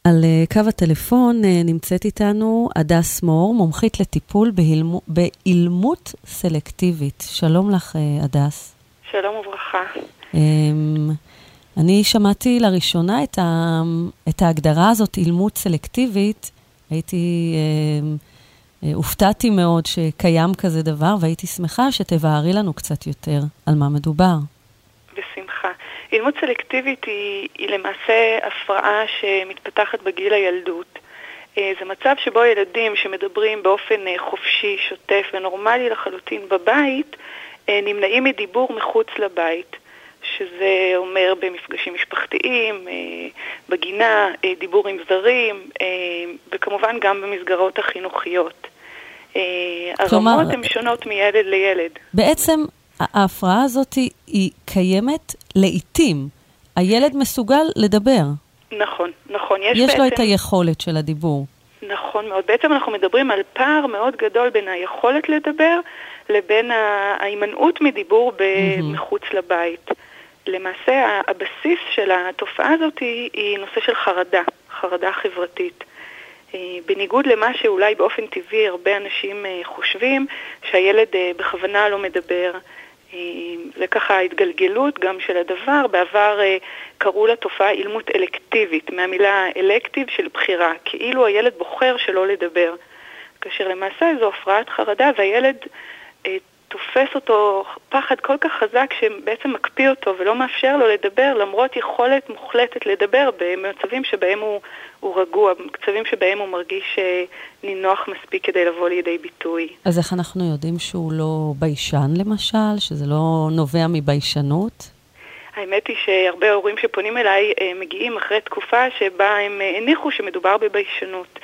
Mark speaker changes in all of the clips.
Speaker 1: על קו הטלפון נמצאת איתנו הדס מור, מומחית לטיפול באילמות סלקטיבית. שלום לך, הדס.
Speaker 2: שלום וברכה.
Speaker 1: אני שמעתי לראשונה את ההגדרה הזאת, אילמות סלקטיבית. הופתעתי מאוד שקיים כזה דבר, והייתי שמחה שתבארי לנו קצת יותר על מה מדובר.
Speaker 2: בשמחה. אילמות סלקטיבית היא למעשה הפרעה שמתפתחת בגיל הילדות. זה מצב שבו ילדים שמדברים באופן חופשי, שוטף ונורמלי לחלוטין בבית, נמנעים מדיבור מחוץ לבית, שזה אומר במפגשים משפחתיים, בגינה, דיבור עם זרים, וכמובן גם במסגרות החינוכיות. הרמות הן שונות מילד לילד.
Speaker 1: בעצם ההפרעה הזאת היא קיימת לעתים. הילד מסוגל לדבר.
Speaker 2: נכון.
Speaker 1: יש לו את היכולת של הדיבור.
Speaker 2: נכון מאוד. בעצם אנחנו מדברים על פער מאוד גדול בין היכולת לדבר לבין ההימנעות מדיבור מחוץ לבית. למעשה הבסיס של התופעה הזאת היא נושא של חרדה חברתית. בניגוד למה שאולי באופן טבעי הרבה אנשים חושבים שהילד בכוונה לא מדבר. זה ככה ההתגלגלות גם של הדבר. בעבר קראו לתופעה אילמות אלקטיבית, מהמילה אלקטיב של בחירה, כאילו הילד בוחר שלא לדבר. כאשר למעשה זו הפרעת חרדה והילד תופס אותו פחד כל כך חזק שבעצם מקפיא אותו ולא מאפשר לו לדבר, למרות יכולת מוחלטת לדבר במצבים שבהם הוא רגוע, במצבים שבהם הוא מרגיש נינוח מספיק כדי לבוא לידי ביטוי.
Speaker 1: אז איך אנחנו יודעים שהוא לא ביישן למשל, שזה לא נובע מביישנות?
Speaker 2: האמת היא שהרבה הורים שפונים אליי מגיעים אחרי תקופה שבה הם הניחו שמדובר בביישנות.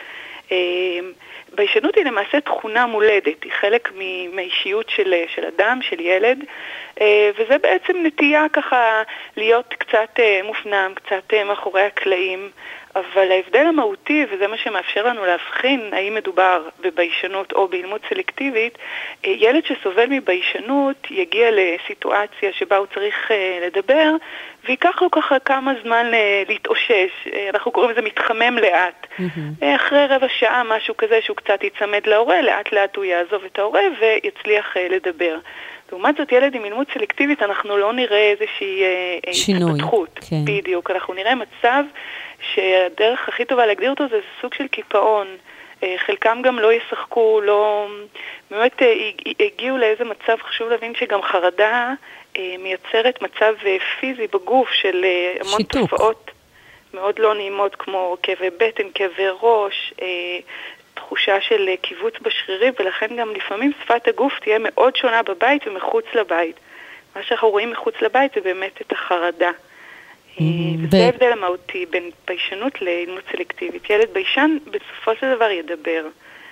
Speaker 2: ביישנות היא למעשה תכונה מולדת, היא חלק מהאישיות של אדם, של ילד, וזה בעצם נטייה ככה להיות קצת מופנם, קצת מאחורי הקלעים, אבל ההבדל המהותי, וזה מה שמאפשר לנו להבחין האם מדובר בביישנות או באילמות סלקטיבית, ילד שסובל מביישנות יגיע לסיטואציה שבה הוא צריך לדבר, ויקח לו ככה כמה זמן להתאושש. אנחנו קוראים לזה מתחמם לאט. אחרי רבע שעה, משהו כזה שהוא קצת יצמד להורה, לאט לאט הוא יעזוב את ההורה ויצליח לדבר. לעומת זאת, ילד עם אילמות סלקטיבית, אנחנו לא נראה איזושהי התפתחות.
Speaker 1: כן.
Speaker 2: בדיוק. אנחנו נראה מצב שהדרך הכי טובה להגדיר אותו זה סוג של קיפאון. חלקם גם לא ישחקו, באמת הגיעו לאיזה מצב. חשוב להבין שגם חרדה מייצרת מצב פיזי בגוף של המון תופעות מאוד לא נעימות, כמו כאבי בטן, כאבי ראש, תחושה של קיבוץ בשרירים, ולכן גם לפעמים שפת הגוף תהיה מאוד שונה בבית ומחוץ לבית. מה שאנחנו רואים מחוץ לבית זה באמת את החרדה. וזה ההבדל המהותי בין ביישנות לאילמות סלקטיבית. ילד ביישן בסופו של דבר ידבר.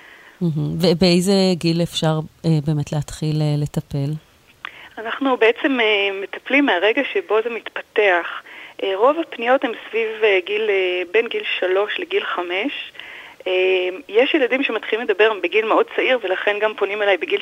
Speaker 1: ובאיזה גיל אפשר באמת להתחיל לטפל?
Speaker 2: אנחנו בעצם מטפלים מהרגע שבו זה מתפתח. רוב הפניות הן סביב בין גיל 3 לגיל 5. יש ילדים שמתחילים לדבר בגיל מאוד צעיר, ולכן גם פונים אליי בגיל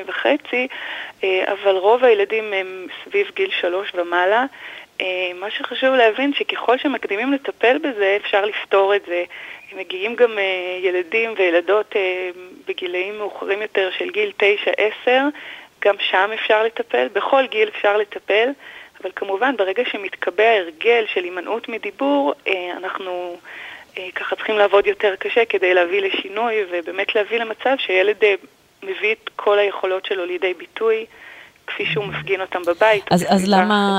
Speaker 2: 2.5, אבל רוב הילדים הם סביב גיל 3 ומעלה. מה שחשוב להבין שככל שמקדימים לטפל בזה, אפשר לפתור את זה. מגיעים גם ילדים וילדות בגילאים מאוחרים יותר של גיל 9-10, גם שם אפשר לטפל, בכל גיל אפשר לטפל, אבל כמובן ברגע שמתקבע הרגל של הימנעות מדיבור, אנחנו ככה צריכים לעבוד יותר קשה כדי להביא לשינוי, ובאמת להביא למצב שילד מביא את כל היכולות שלו לידי ביטוי, כפי שהוא מפגין אותם בבית.
Speaker 1: אז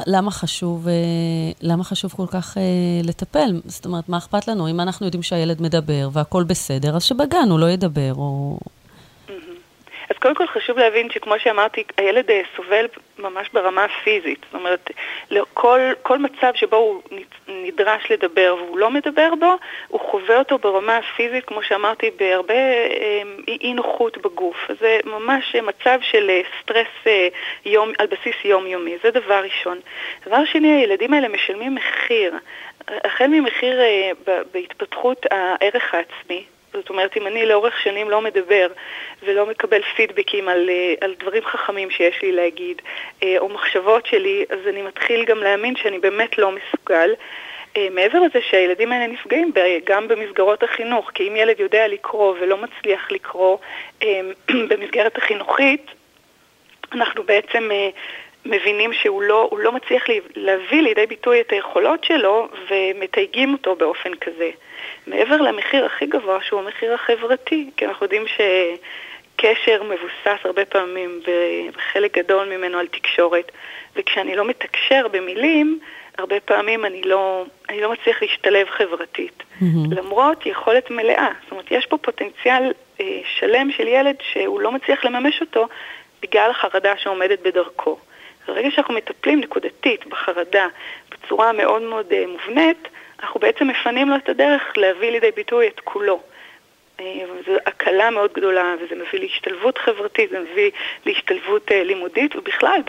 Speaker 1: למה חשוב כל כך לטפל? זאת אומרת, מה אכפת לנו? אם אנחנו יודעים שהילד מדבר והכל בסדר, אז שבגן הוא לא ידבר או...
Speaker 2: אז קודם כל חשוב להבין שכמו שאמרתי, הילד סובל ממש ברמה פיזית. זאת אומרת, כל מצב שבו הוא נדרש לדבר והוא לא מדבר בו, הוא חווה אותו ברמה פיזית, כמו שאמרתי, בהרבה אי נוחות בגוף. זה ממש מצב של סטרס על בסיס יומיומי. זה דבר ראשון. דבר שני, הילדים האלה משלמים מחיר. החל ממחיר בהתפתחות הערך העצמי. זאת אומרת, אם אני לאורך שנים לא מדבר ולא מקבל פידבקים על דברים חכמים שיש לי להגיד, או מחשבות שלי, אז אני מתחיל גם להאמין שאני באמת לא מסוגל. מעבר לזה שהילדים האלה נפגעים גם במסגרות החינוך, כי אם ילד יודע לקרוא ולא מצליח לקרוא במסגרת החינוכית, אנחנו בעצם מבינים שהוא לא מצליח להביא לידי ביטוי את היכולות שלו ומתייגים אותו באופן כזה. מעבר למחיר הכי גבוה שהוא המחיר החברתי, כי אנחנו יודעים שקשר מבוסס הרבה פעמים בחלק גדול ממנו על תקשורת, וכשאני לא מתקשר במילים, הרבה פעמים אני לא מצליח להשתלב חברתית. למרות יכולת מלאה. זאת אומרת, יש פה פוטנציאל שלם של ילד שהוא לא מצליח לממש אותו בגלל החרדה שעומדת בדרכו. ברגע שאנחנו מטפלים נקודתית בחרדה בצורה מאוד מאוד מובנית, אנחנו בעצם מפנים לו את הדרך להביא לידי ביטוי את כולו. וזו הקלה מאוד גדולה, וזה מביא להשתלבות חברתית, זה מביא להשתלבות לימודית, ובכלל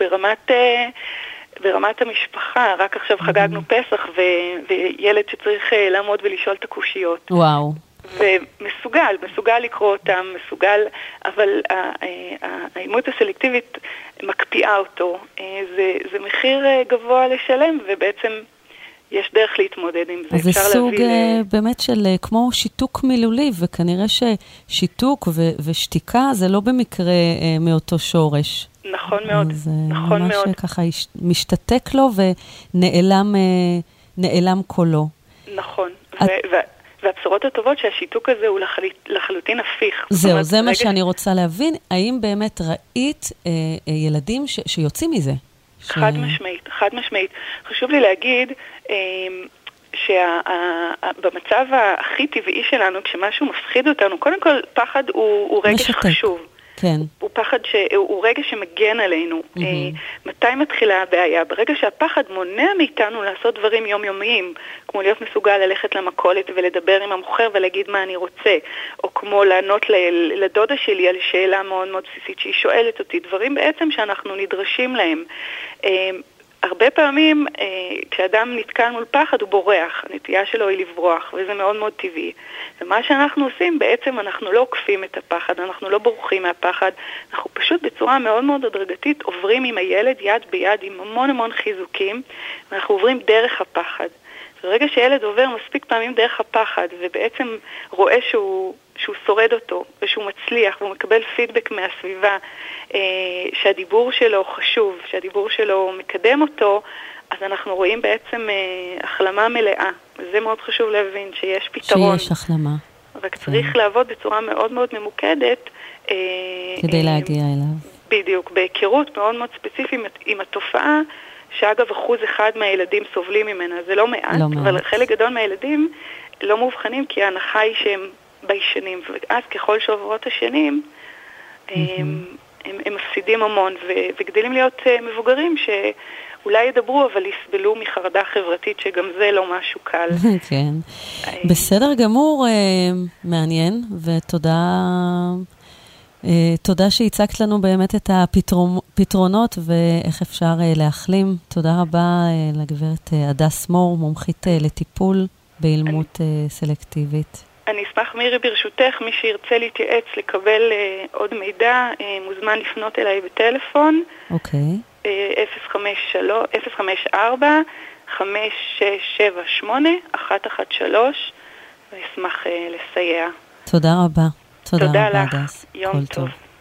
Speaker 2: ברמת המשפחה. רק עכשיו חגגנו פסח, וילד שצריך לעמוד ולשאול את הקושיות.
Speaker 1: וואו.
Speaker 2: ומסוגל לקרוא אותם, אבל האימות הסלקטיבית מקפיאה אותו. זה מחיר גבוה לשלם, ובעצם יש דרך להתמודד עם זה.
Speaker 1: אז זה סוג באמת של כמו שיתוק מילולי, וכנראה ששיתוק ושתיקה זה לא במקרה מאותו שורש.
Speaker 2: נכון מאוד, נכון מאוד.
Speaker 1: זה ממש ככה משתתק לו ונעלם קולו.
Speaker 2: נכון, והבשורות הטובות שהשיתוק הזה הוא לחלוטין הפיך.
Speaker 1: זהו, זה מה שאני רוצה להבין. האם באמת ראית ילדים שיוצאים מזה?
Speaker 2: חד משמעית. חשוב לי להגיד שבמצב הכי טבעי שלנו, כשמשהו מפחיד אותנו, קודם כל פחד הוא רגש חשוב.
Speaker 1: כן.
Speaker 2: הוא פחד שהוא רגע שמגן עלינו. מתי מתחילה הבעיה? ברגע שהפחד מונע מאיתנו לעשות דברים יומיומיים, כמו להיות מסוגל ללכת למכולת ולדבר עם המוכר ולהגיד מה אני רוצה, או כמו לענות לדודה שלי על שאלה מאוד מאוד בסיסית שהיא שואלת אותי, דברים בעצם שאנחנו נדרשים להם. הרבה פעמים כשאדם נתקל מול פחד הוא בורח, הנטייה שלו היא לברוח, וזה מאוד מאוד טבעי. ומה שאנחנו עושים בעצם אנחנו לא עוקפים את הפחד, אנחנו לא בורחים מהפחד, אנחנו פשוט בצורה מאוד מאוד הדרגתית עוברים עם הילד יד ביד עם המון המון חיזוקים, ואנחנו עוברים דרך הפחד. ברגע שילד עובר מספיק פעמים דרך הפחד, ובעצם רואה שהוא שורד אותו, ושהוא מצליח, והוא מקבל פידבק מהסביבה, שהדיבור שלו חשוב, שהדיבור שלו מקדם אותו, אז אנחנו רואים בעצם החלמה מלאה. וזה מאוד חשוב להבין שיש פתרון.
Speaker 1: שיש החלמה.
Speaker 2: רק צריך לעבוד בצורה מאוד מאוד ממוקדת.
Speaker 1: כדי להגיע אליו.
Speaker 2: בדיוק, בהיכרות מאוד מאוד ספציפית עם התופעה, שאגב 1% מהילדים סובלים ממנה, זה לא מעט, אבל חלק גדול מהילדים לא מאובחנים, כי ההנחה היא שהם ביישנים, ואז ככל שעוברות השנים, הם מפסידים המון, וגדלים להיות מבוגרים שאולי ידברו, אבל יסבלו מחרדה חברתית, שגם זה לא משהו קל.
Speaker 1: כן. בסדר גמור, מעניין, ותודה... תודה שהצגת לנו באמת את הפתרונות ואיך אפשר להחלים. תודה רבה לגברת הדס מור, מומחית לטיפול באילמות סלקטיבית.
Speaker 2: אני אשמח מירי ברשותך, מי שירצה להתייעץ לקבל עוד מידע, מוזמן לפנות אליי בטלפון.
Speaker 1: אוקיי.
Speaker 2: 054-5678-113, ואשמח לסייע.
Speaker 1: תודה רבה.
Speaker 2: תודה לך, יום טוב.